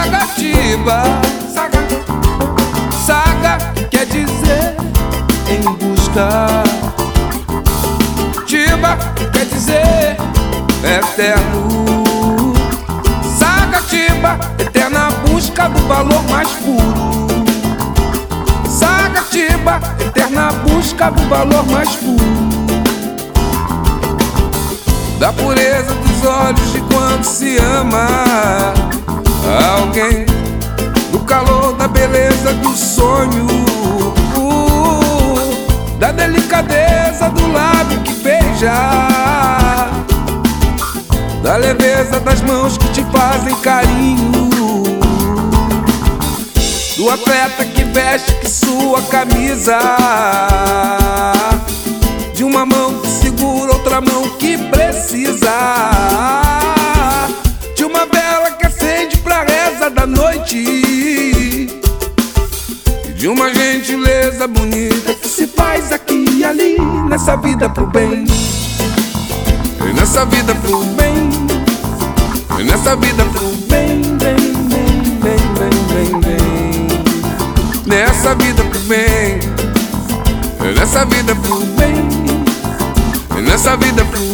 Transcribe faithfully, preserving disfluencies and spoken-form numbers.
Sagatiba, saga, saga quer dizer em busca. Tiba quer dizer eterno. Sagatiba, eterna busca do valor mais puro. Sagatiba, eterna busca do valor mais puro. Da pureza dos olhos de quando se ama alguém, do calor da beleza do sonho, uh, da delicadeza do lábio que beija, da leveza das mãos que te fazem carinho, do atleta que veste que sua camisa, de uma mão que segura outra mão que precisa, de uma vela que acende pra reza da noite, e de uma gentileza bonita que se faz aqui e ali, nessa vida pro bem, e nessa vida pro bem, e nessa vida pro bem, bem, bem, bem, bem, bem, bem, nessa vida pro bem, e nessa vida pro bem, e nessa vida pro